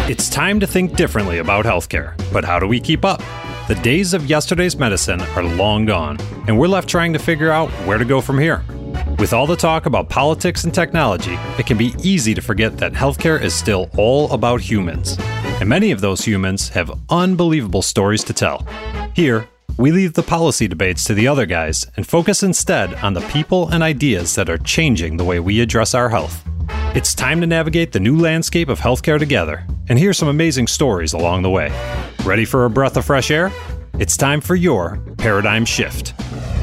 It's time to think differently about healthcare, but how do we keep up? The days of yesterday's medicine are long gone, and we're left trying to figure out where to go from here. With all the talk about politics and technology, it can be easy to forget that healthcare is still all about humans. And many of those humans have unbelievable stories to tell. Here, we leave the policy debates to the other guys and focus instead on the people and ideas that are changing the way we address our health. It's time to navigate the new landscape of healthcare together and hear some amazing stories along the way. Ready for a breath of fresh air? It's time for your paradigm shift.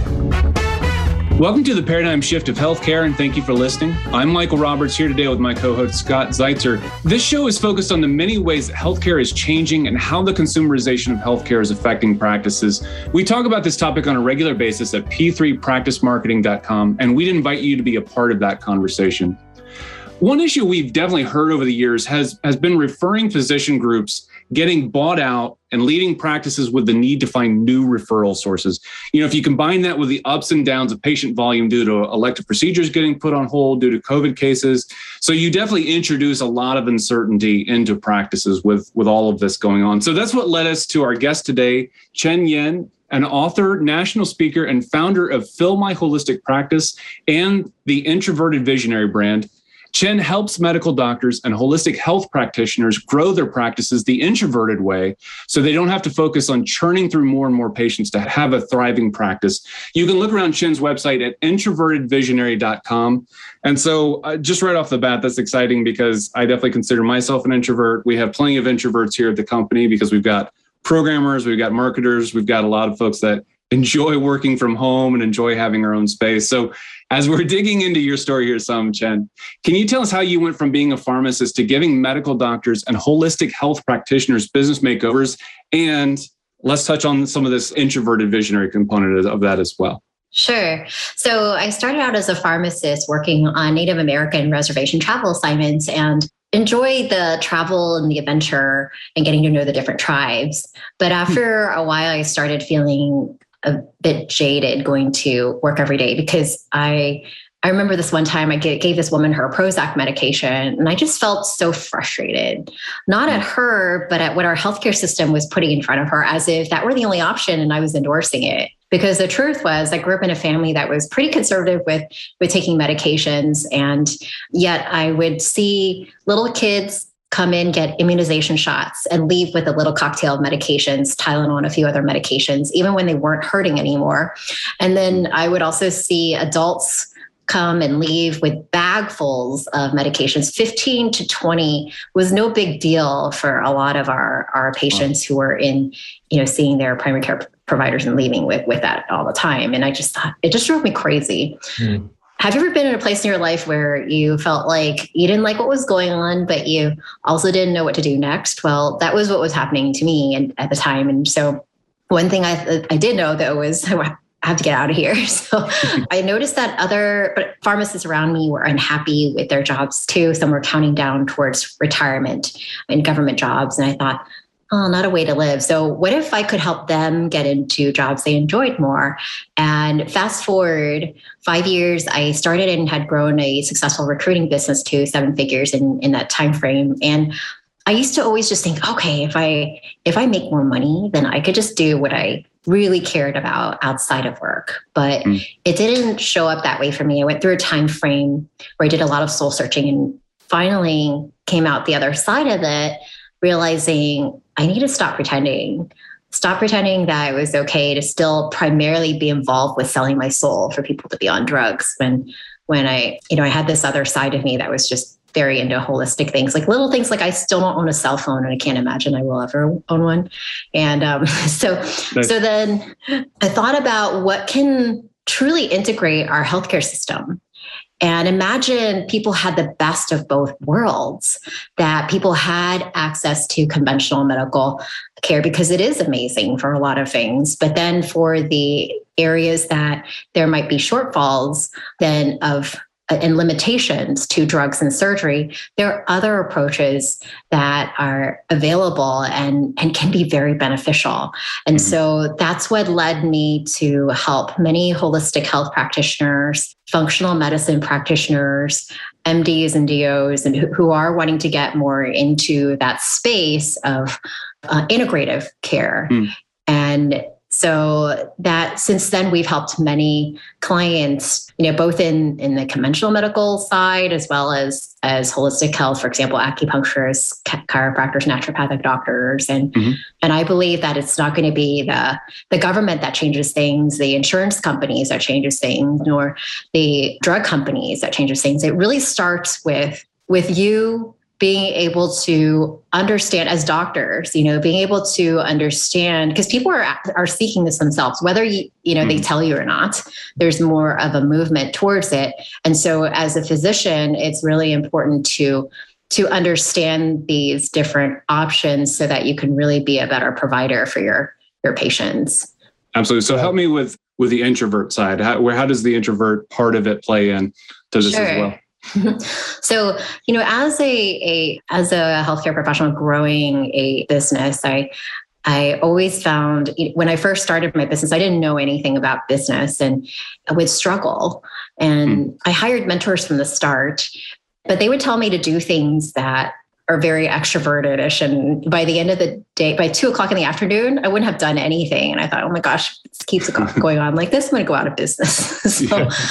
Welcome to the Paradigm Shift of Healthcare, and thank you for listening. I'm Michael Roberts, here today with my co-host Scott Zeitzer. This show is focused on the many ways that healthcare is changing and how the consumerization of healthcare is affecting practices. We talk about this topic on a regular basis at p3practicemarketing.com, and we'd invite you to be a part of that conversation. One issue we've definitely heard over the years has been referring physician groups getting bought out and leading practices with the need to find new referral sources. You know, if you combine that with the ups and downs of patient volume due to elective procedures getting put on hold due to COVID cases, so you definitely introduce a lot of uncertainty into practices with all of this going on. So that's what led us to our guest today, Chen Yen, an author, national speaker, and founder of Fill My Holistic Practice and the Introverted Visionary brand. Chen helps medical doctors and holistic health practitioners grow their practices the introverted way so they don't have to focus on churning through more and more patients to have a thriving practice. You can look around Chen's website at introvertedvisionary.com. And so just right off the bat, that's exciting because I definitely consider myself an introvert. We have plenty of introverts here at the company because we've got programmers, we've got marketers, we've got a lot of folks that enjoy working from home and enjoy having our own space. So as we're digging into your story here some, Chen, can you tell us how you went from being a pharmacist to giving medical doctors and holistic health practitioners business makeovers? And let's touch on some of this introverted visionary component of that as well. Sure. So I started out as a pharmacist working on Native American reservation travel assignments and enjoy the travel and the adventure and getting to know the different tribes. But after a while, I started feeling a bit jaded going to work every day because I remember this one time I gave this woman her Prozac medication and I just felt so frustrated, not at her, but at what our healthcare system was putting in front of her as if that were the only option and I was endorsing it. Because the truth was I grew up in a family that was pretty conservative with taking medications. And yet I would see little kids come in, get immunization shots and leave with a little cocktail of medications, Tylenol and a few other medications, even when they weren't hurting anymore. And then I would also see adults come and leave with bagfuls of medications. 15 to 20 was no big deal for a lot of our patients who were in, seeing their primary care providers and leaving with that all the time. And I just thought, it just drove me crazy. Have you ever been in a place in your life where you felt like you didn't like what was going on, but you also didn't know what to do next? Well, that was what was happening to me at the time. And so one thing I did know, though, was I have to get out of here. So I noticed that other pharmacists around me were unhappy with their jobs, too. Some were counting down towards retirement in government jobs. And I thought, oh, not a way to live. So what if I could help them get into jobs they enjoyed more? And fast forward 5 years, I started and had grown a successful recruiting business to 7 figures in that time frame. And I used to always just think, okay, if I make more money, then I could just do what I really cared about outside of work. But it didn't show up that way for me. I went through a time frame where I did a lot of soul searching and finally came out the other side of it, realizing I need to stop pretending that it was okay to still primarily be involved with selling my soul for people to be on drugs when I had this other side of me that was just very into holistic things, like little things like I still don't own a cell phone and I can't imagine I will ever own one. And so then I thought about what can truly integrate our healthcare system. And imagine people had the best of both worlds, that people had access to conventional medical care because it is amazing for a lot of things. But then for the areas that there might be shortfalls then of and limitations to drugs and surgery, there are other approaches that are available and can be very beneficial. And so that's what led me to help many holistic health practitioners, functional medicine practitioners, MDs and DOs, and who are wanting to get more into that space of integrative care. And so that since then, we've helped many clients, both in the conventional medical side, as well as holistic health, for example, acupuncturists, chiropractors, naturopathic doctors. And I believe that it's not going to be the government that changes things, the insurance companies that changes things, nor the drug companies that changes things. It really starts with you being able to understand as doctors, being able to understand, because people are seeking this themselves, whether they tell you or not, there's more of a movement towards it. And so as a physician, it's really important to understand these different options so that you can really be a better provider for your patients. Absolutely. So help me with the introvert side. How does the introvert part of it play in to this as well? So, as a healthcare professional growing a business, I always found when I first started my business, I didn't know anything about business and I would struggle. And I hired mentors from the start, but they would tell me to do things that are very extroverted-ish. And by the end of the day, by 2:00 in the afternoon, I wouldn't have done anything. And I thought, oh my gosh, this keeps going on like this, I'm going to go out of business.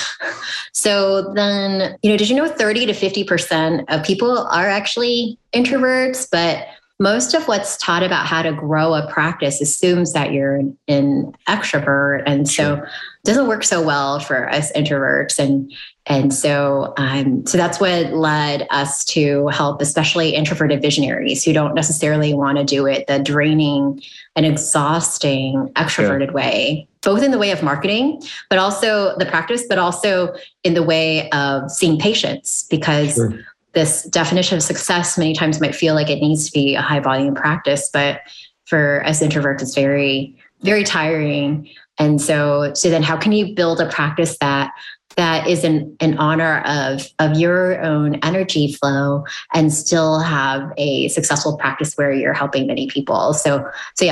So then, did you know 30 to 50% of people are actually introverts, but most of what's taught about how to grow a practice assumes that you're an extrovert. And so it doesn't work so well for us introverts. And so that's what led us to help, especially introverted visionaries who don't necessarily want to do it the draining and exhausting extroverted way, both in the way of marketing, but also the practice, but also in the way of seeing patients, because this definition of success many times might feel like it needs to be a high volume practice, but for us introverts, it's very, very tiring. And so then how can you build a practice that is in honor of your own energy flow and still have a successful practice where you're helping many people? So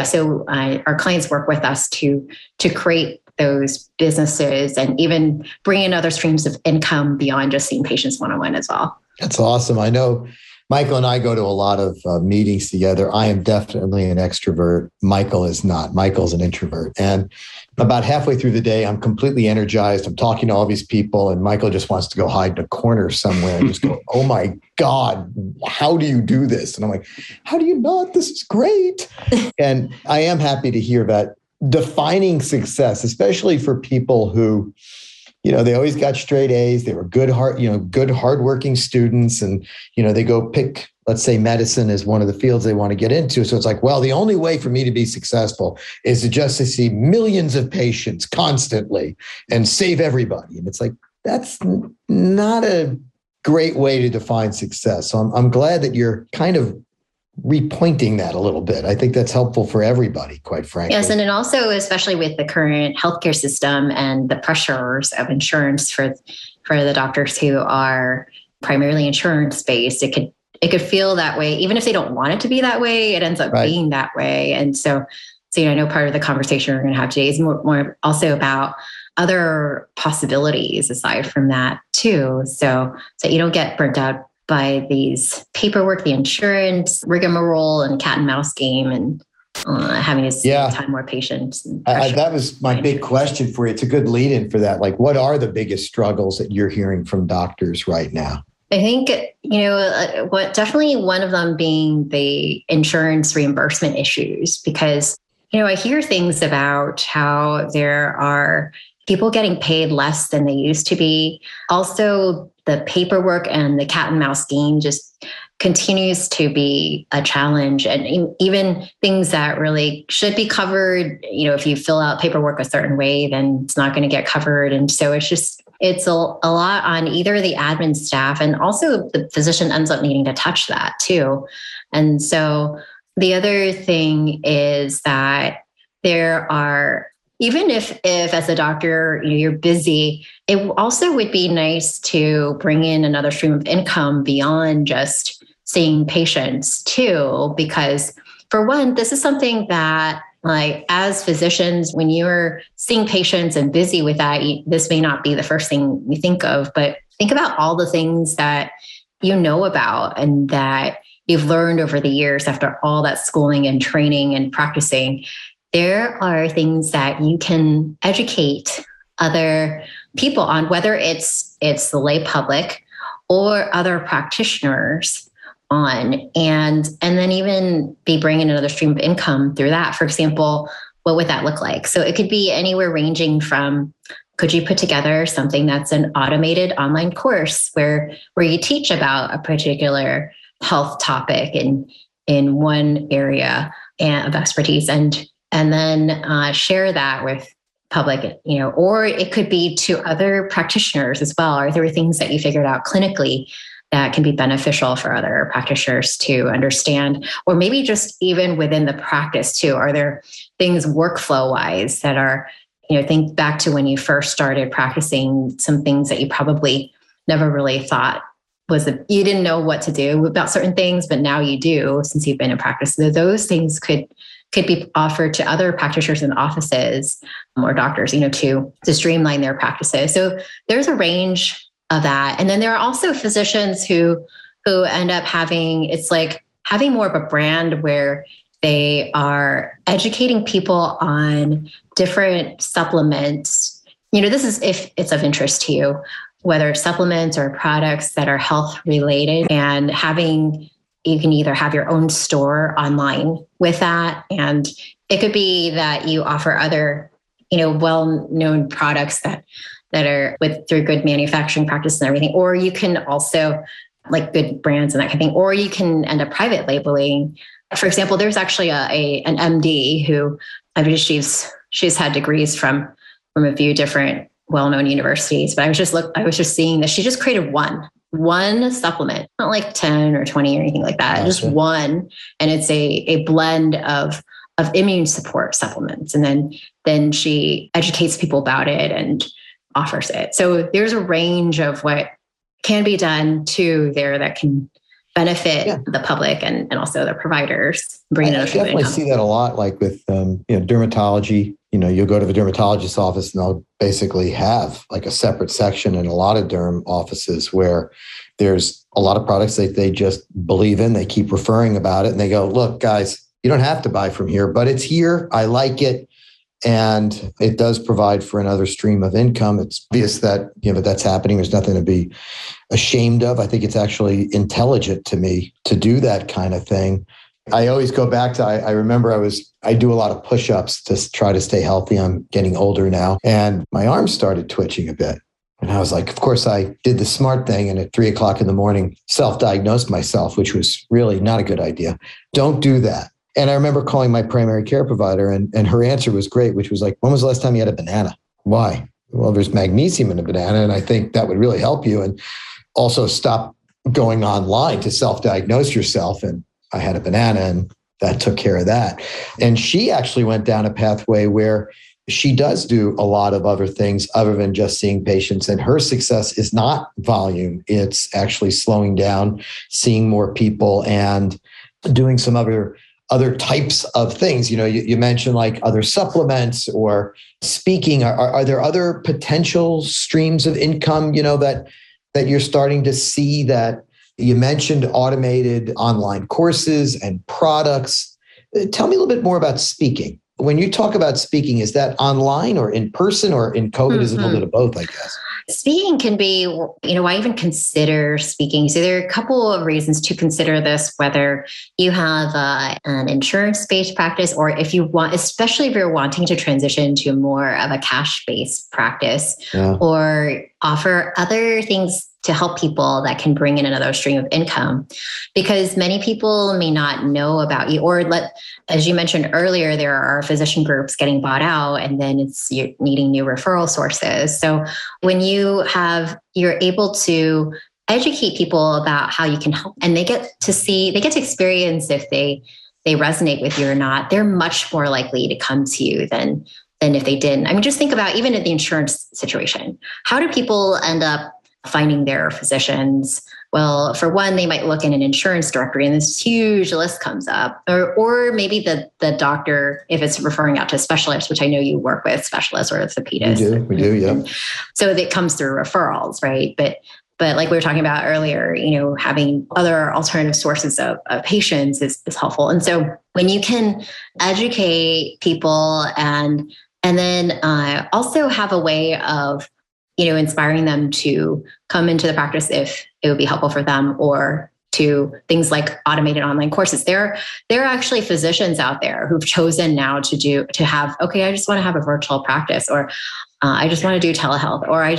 our clients work with us to create those businesses and even bring in other streams of income beyond just seeing patients one-on-one as well. That's awesome. I know Michael and I go to a lot of meetings together. I am definitely an extrovert. Michael is not. Michael's an introvert. And about halfway through the day, I'm completely energized. I'm talking to all these people, and Michael just wants to go hide in a corner somewhere and just go, oh my God, how do you do this? And I'm like, how do you not? This is great. And I am happy to hear that defining success, especially for people who, they always got straight A's. They were good, hardworking students. And, they go pick, let's say, medicine as one of the fields they want to get into. So it's like, well, the only way for me to be successful is to see millions of patients constantly and save everybody. And it's like, that's not a great way to define success. So I'm glad that you're kind of repointing that a little bit. I think that's helpful for everybody, quite frankly. Yes, and then also, especially with the current healthcare system and the pressures of insurance for the doctors who are primarily insurance based, it could feel that way, even if they don't want it to be that way. It ends up being that way, and so I know part of the conversation we're going to have today is more also about other possibilities aside from that too, so you don't get burnt out by these paperwork, the insurance rigmarole and cat and mouse game and having to spend time more patients. That was my big question for you. It's a good lead in for that. Like, what are the biggest struggles that you're hearing from doctors right now? I think, definitely one of them being the insurance reimbursement issues, because, I hear things about how there are people getting paid less than they used to be. Also, the paperwork and the cat and mouse game just continues to be a challenge. And even things that really should be covered, if you fill out paperwork a certain way, then it's not going to get covered. And so it's a lot on either the admin staff, and also the physician ends up needing to touch that too. And so the other thing is that there are even if as a doctor, you're busy, it also would be nice to bring in another stream of income beyond just seeing patients too, because for one, this is something that like as physicians, when you're seeing patients and busy with that, this may not be the first thing you think of, but think about all the things that you know about and that you've learned over the years after all that schooling and training and practicing. There are things that you can educate other people on, whether it's the lay public or other practitioners on, and then even be bringing another stream of income through that. For example, what would that look like? So it could be anywhere ranging from, could you put together something that's an automated online course where you teach about a particular health topic in one area of expertise, and then share that with public, or it could be to other practitioners as well. Are there things that you figured out clinically that can be beneficial for other practitioners to understand? Or maybe just even within the practice too, are there things workflow wise that are, think back to when you first started practicing, some things that you probably never really thought you didn't know what to do about certain things, but now you do since you've been in practice. So those things could be offered to other practitioners in offices or doctors, to streamline their practices. So there's a range of that. And then there are also physicians who end up having more of a brand where they are educating people on different supplements. This is if it's of interest to you, whether supplements or products that are health related, and you can either have your own store online with that. And it could be that you offer other, well-known products that are through good manufacturing practice and everything. Or you can also like good brands and that kind of thing, or you can end up private labeling. For example, there's actually an MD who, I mean, she's had degrees from a few different well-known universities, but I was just seeing that she just created one supplement, not like 10 or 20 or anything like that, just one. And it's a blend of immune support supplements. And then she educates people about it and offers it. So there's a range of what can be done too there that can benefit the public and also the providers. I definitely see that a lot, like with dermatology. You'll go to the dermatologist's office and they'll basically have like a separate section in a lot of derm offices where there's a lot of products that they just believe in. They keep referring about it and they go, look, guys, you don't have to buy from here, but it's here. I like it. And it does provide for another stream of income. It's obvious that, that's happening. There's nothing to be ashamed of. I think it's actually intelligent to me to do that kind of thing. I always go back to, I remember I do a lot of push-ups to try to stay healthy. I'm getting older now and my arms started twitching a bit. And I was like, of course I did the smart thing. And at 3:00 in the morning, self-diagnosed myself, which was really not a good idea. Don't do that. And I remember calling my primary care provider and her answer was great, which was like, when was the last time you had a banana? Why? Well, there's magnesium in a banana. And I think that would really help you. And also stop going online to self-diagnose yourself. And I had a banana and that took care of that. And she actually went down a pathway where she does do a lot of other things other than just seeing patients. And her success is not volume. It's actually slowing down, seeing more people and doing some other types of things. You mentioned like other supplements or speaking. Are there other potential streams of income, that you're starting to see? That you mentioned automated online courses and products. Tell me a little bit more about speaking. When you talk about speaking, is that online or in person or in COVID? Is it a little bit of both, I guess? Speaking can be, why even consider speaking? So there are a couple of reasons to consider this, whether you have an insurance-based practice or if you want, especially if you're wanting to transition to more of a cash-based practice or offer other things to help people that can bring in another stream of income, because many people may not know about you, or as you mentioned earlier, there are physician groups getting bought out and then you're needing new referral sources. So when you're able to educate people about how you can help, and they get to experience if they resonate with you or not, they're much more likely to come to you than than if they didn't. I mean, just think about even in the insurance situation. How do people end up finding their physicians? Well, for one, they might look in an insurance directory and this huge list comes up. Or maybe the doctor, if it's referring out to specialists, which I know you work with specialists or orthopedists. We do, yeah. So it comes through referrals, right? But like we were talking about earlier, having other alternative sources of patients is helpful. And so when you can educate people and then also have a way of inspiring them to come into the practice if it would be helpful for them, or to things like automated online courses. There are actually physicians out there who've chosen now to have, I just want to have a virtual practice, or I just want to do telehealth, or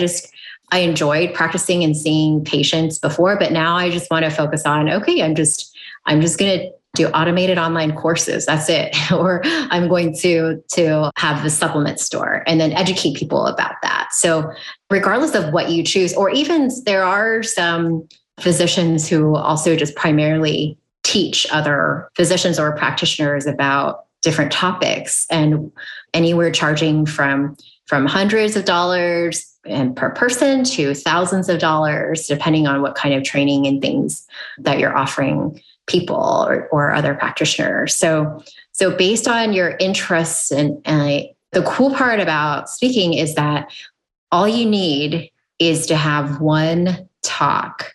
I enjoyed practicing and seeing patients before, but now I just want to focus on, I'm just going to do automated online courses. That's it. Or I'm going to have the supplement store and then educate people about that. So regardless of what you choose, or even there are some physicians who also just primarily teach other physicians or practitioners about different topics, and anywhere charging from hundreds of dollars and per person to thousands of dollars, depending on what kind of training and things that you're offering people or other practitioners. So based on your interests, and the cool part about speaking is that all you need is to have one talk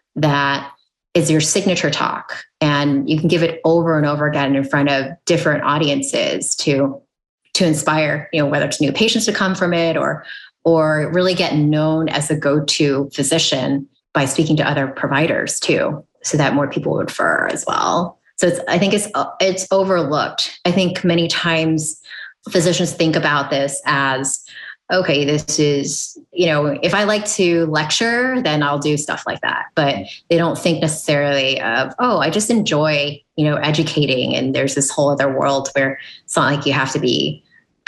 that is your signature talk, and you can give it over and over again in front of different audiences to inspire, whether it's new patients to come from it, or really get known as a go-to physician by speaking to other providers too, so that more people would refer as well. So I think it's overlooked. I think many times physicians think about this as, okay, this is, if I like to lecture, then I'll do stuff like that. But they don't think necessarily of, I just enjoy, educating. And there's this whole other world where it's not like you have to be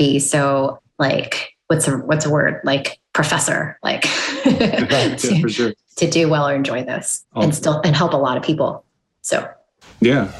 so like, what's a word, like professor, like for sure. To do well or enjoy this and help a lot of people. So, yeah.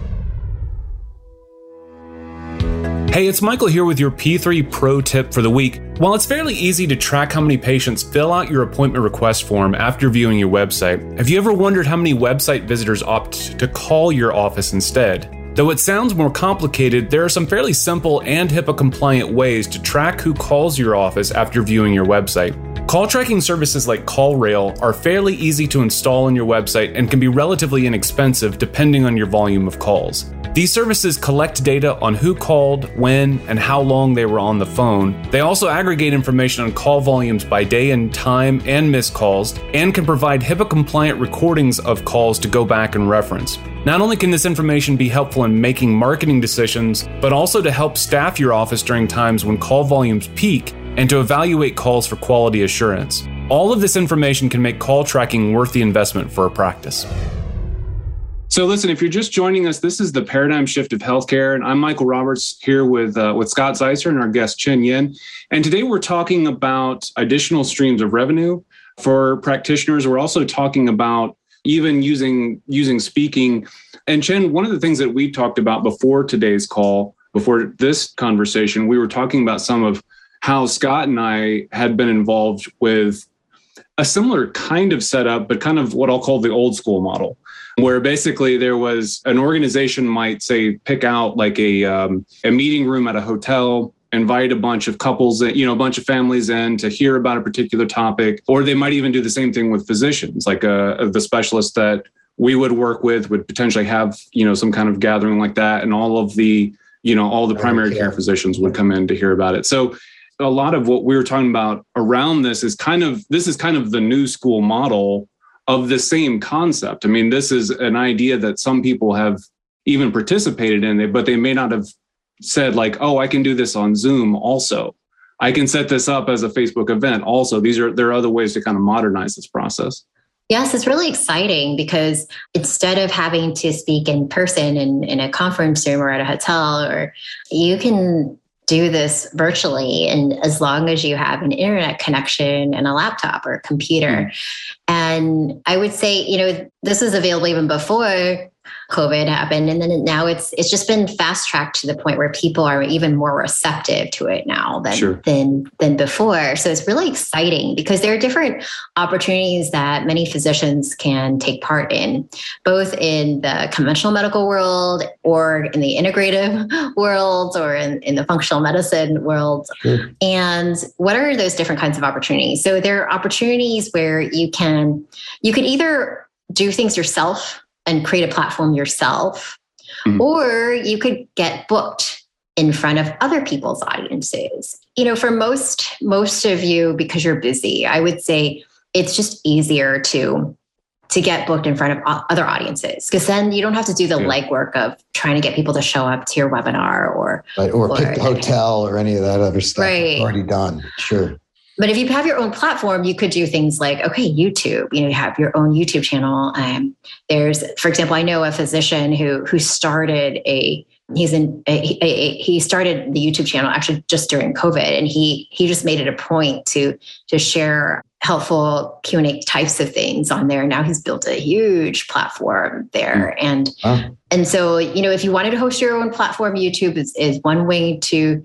Hey, it's Michael here with your P3 Pro tip for the week. While it's fairly easy to track how many patients fill out your appointment request form after viewing your website, have you ever wondered how many website visitors opt to call your office instead? Though it sounds more complicated, there are some fairly simple and HIPAA-compliant ways to track who calls your office after viewing your website. Call tracking services like CallRail are fairly easy to install on your website and can be relatively inexpensive depending on your volume of calls. These services collect data on who called, when, and how long they were on the phone. They also aggregate information on call volumes by day and time and missed calls, and can provide HIPAA-compliant recordings of calls to go back and reference. Not only can this information be helpful in making marketing decisions, but also to help staff your office during times when call volumes peak and to evaluate calls for quality assurance. All of this information can make call tracking worth the investment for a practice. So listen, if you're just joining us, this is the Paradigm Shift of Healthcare, and I'm Michael Roberts here with Scott Zeitzer and our guest Chen Yin. And today we're talking about additional streams of revenue for practitioners. We're also talking about even using speaking. And Chen, one of the things that we talked about before today's call, before this conversation, we were talking about some of how Scott and I had been involved with a similar kind of setup, but kind of what I'll call the old school model, where basically there was an organization might say pick out like a meeting room at a hotel, invite a bunch of couples, a bunch of families in to hear about a particular topic, or they might even do the same thing with physicians, like the specialist that we would work with would potentially have, some kind of gathering like that, and all the primary care physicians would come in to hear about it. So a lot of what we were talking about around this is kind of the new school model of the same concept. I mean, this is an idea that some people have even participated in it, but they may not have said like, I can do this on Zoom also. I can set this up as a Facebook event also. There are other ways to kind of modernize this process. Yes, it's really exciting because instead of having to speak in person in a conference room or at a hotel, or you can do this virtually, and as long as you have an internet connection and a laptop or a computer. And I would say, this is available even before COVID happened. And then now it's just been fast tracked to the point where people are even more receptive to it now than before. So it's really exciting because there are different opportunities that many physicians can take part in, both in the conventional medical world or in the integrative world or in the functional medicine world. Sure. And what are those different kinds of opportunities? So there are opportunities where you could either do things yourself and create a platform yourself, or you could get booked in front of other people's audiences. For most of you, because you're busy, I would say it's just easier to get booked in front of other audiences, because then you don't have to do the legwork of trying to get people to show up to your webinar or pick the hotel or any of that other stuff. Right. It's already done. Sure. But if you have your own platform, you could do things like, YouTube, you have your own YouTube channel. There's, for example, I know a physician who started he started the YouTube channel actually just during COVID. And he just made it a point to share helpful Q&A types of things on there. Now he's built a huge platform there. And so, if you wanted to host your own platform, YouTube is one way to,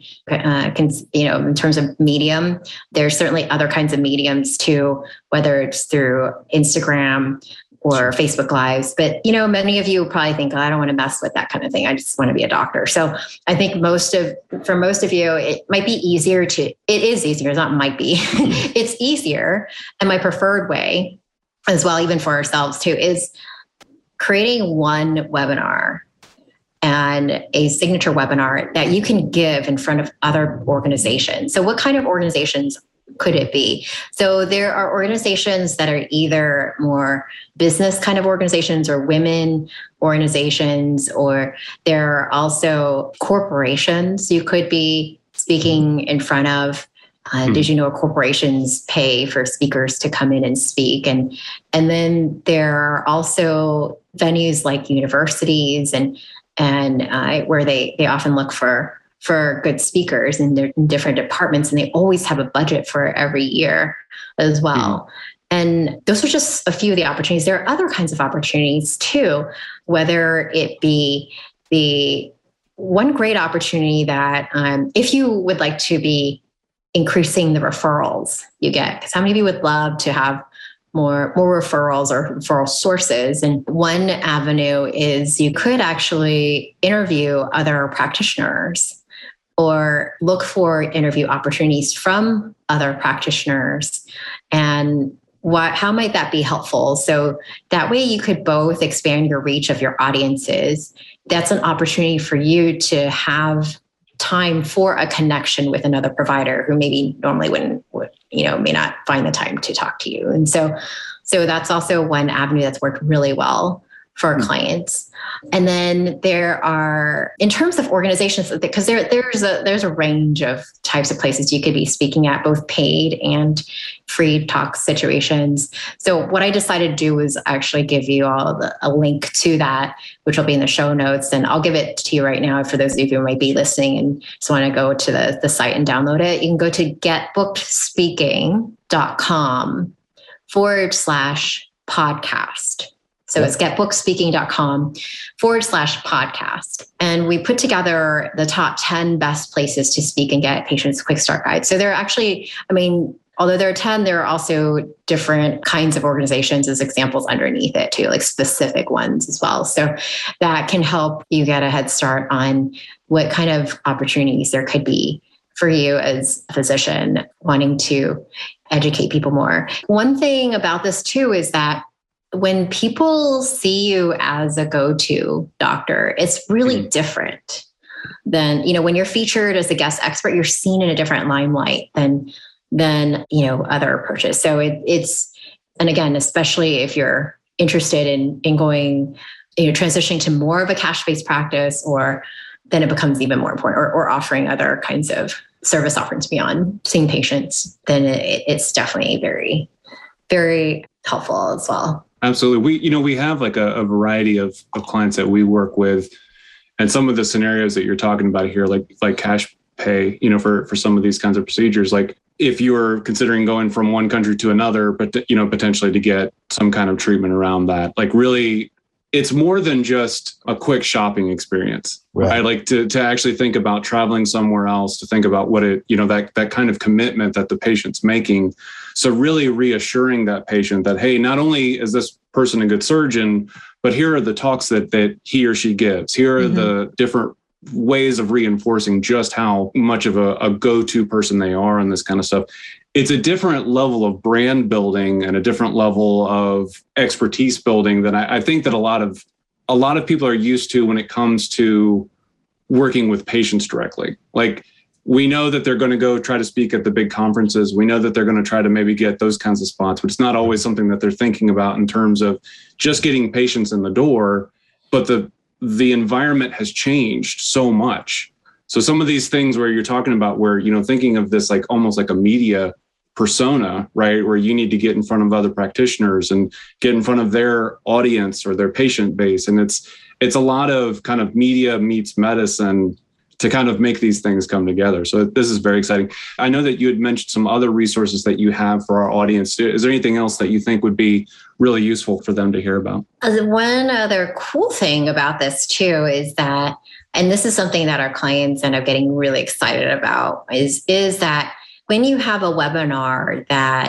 in terms of medium. There's certainly other kinds of mediums too, whether it's through Instagram or Facebook Lives. But, many of you probably think, I don't want to mess with that kind of thing. I just want to be a doctor. So I think for most of you, it might be easier it is easier, it's not might be, it's easier. And my preferred way as well, even for ourselves too, is creating one webinar and a signature webinar that you can give in front of other organizations. So what kind of organizations could it be? So there are organizations that are either more business kind of organizations or women organizations, or there are also corporations you could be speaking in front of. Did you know corporations pay for speakers to come in and speak? And then there are also venues like universities and where they often look for good speakers in their different departments, and they always have a budget for every year as well. And those are just a few of the opportunities. There are other kinds of opportunities too, whether it be the one great opportunity that if you would like to be increasing the referrals you get, because how many of you would love to have more referrals or referral sources? And one avenue is you could actually interview other practitioners or look for interview opportunities from other practitioners. And how might that be helpful? So that way you could both expand your reach of your audiences. That's an opportunity for you to have time for a connection with another provider who maybe normally may not find the time to talk to you. And so that's also one avenue that's worked really well for our clients. And then there are, in terms of organizations, because there's a range of types of places you could be speaking at, both paid and free talk situations. So what I decided to do was actually give you all a link to that, which will be in the show notes. And I'll give it to you right now for those of you who might be listening and just want to go to the site and download it. You can go to getbookedspeaking.com/podcast. So it's getbookedspeaking.com/podcast. And we put together the top 10 best places to speak and get patients quick start guide. So there are actually, although there are 10, there are also different kinds of organizations as examples underneath it too, like specific ones as well. So that can help you get a head start on what kind of opportunities there could be for you as a physician wanting to educate people more. One thing about this too is that when people see you as a go-to doctor, it's really different than, when you're featured as a guest expert, you're seen in a different limelight than other approaches. So it's, and again, especially if you're interested in going, transitioning to more of a cash-based practice, or then it becomes even more important, or offering other kinds of service offerings beyond seeing patients, then it's definitely very, very helpful as well. Absolutely. We have like a variety of clients that we work with, and some of the scenarios that you're talking about here, like cash pay, for some of these kinds of procedures, like if you're considering going from one country to another, but potentially to get some kind of treatment around that, like really it's more than just a quick shopping experience. Right. I like to actually think about traveling somewhere else, to think about what it, that kind of commitment that the patient's making. So really reassuring that patient that, hey, not only is this person a good surgeon, but here are the talks that he or she gives. Here are the different ways of reinforcing just how much of a go-to person they are and this kind of stuff. It's a different level of brand building and a different level of expertise building that I think that a lot of people are used to when it comes to working with patients directly. Like, we know that they're going to go try to speak at the big conferences. We know that they're going to try to maybe get those kinds of spots, but it's not always something that they're thinking about in terms of just getting patients in the door. But the environment has changed so much. So some of these things where you're talking about where, thinking of this like almost like a media persona, right? Where you need to get in front of other practitioners and get in front of their audience or their patient base. And it's a lot of kind of media meets medicine to kind of make these things come together. So this is very exciting. I know that you had mentioned some other resources that you have for our audience. Is there anything else that you think would be really useful for them to hear about? One other cool thing about this too is that, and this is something that our clients end up getting really excited about, is that when you have a webinar that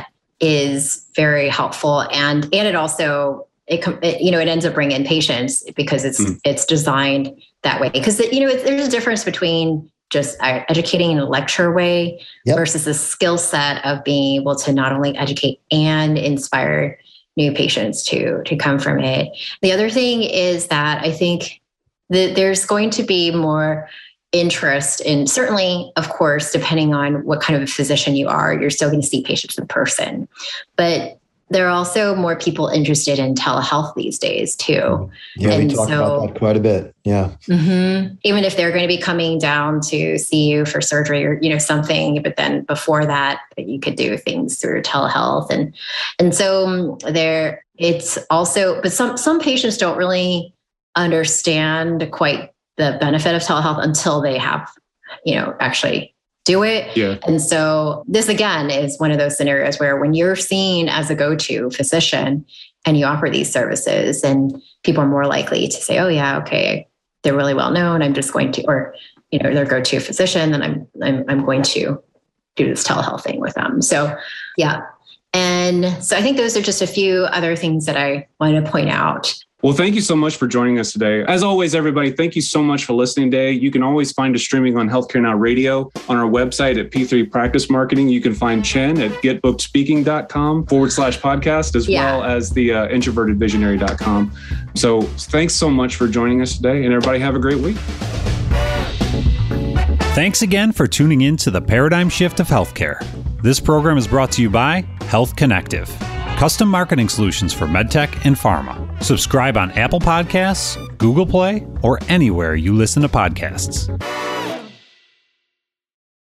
is very helpful and it also, it ends up bringing in patients because it's designed that way. Because, there's a difference between just educating in a lecture way versus the skill set of being able to not only educate and inspire new patients to come from it. The other thing is that I think that there's going to be more interest in, certainly, of course, depending on what kind of a physician you are, you're still going to see patients in person. But there are also more people interested in telehealth these days too. Yeah, and we talk about that quite a bit. Yeah. Mm-hmm. Even if they're going to be coming down to see you for surgery or something, but then before that you could do things through telehealth, and so there. It's also, but some patients don't really understand quite the benefit of telehealth until they have, actually do it. Yeah. And so this again is one of those scenarios where when you're seen as a go-to physician and you offer these services, and people are more likely to say, oh yeah, okay, they're really well known. I'm just going to, or, their go-to physician, then I'm going to do this telehealth thing with them. So yeah. And so I think those are just a few other things that I want to point out. Well, thank you so much for joining us today. As always, everybody, thank you so much for listening today. You can always find us streaming on Healthcare Now Radio on our website at P3 Practice Marketing. You can find Chen at getbookedspeaking.com/podcast, as well as the introvertedvisionary.com. So thanks so much for joining us today, and everybody have a great week. Thanks again for tuning in to the Paradigm Shift of Healthcare. This program is brought to you by Health Connective, custom marketing solutions for medtech and pharma. Subscribe on Apple Podcasts, Google Play, or anywhere you listen to podcasts.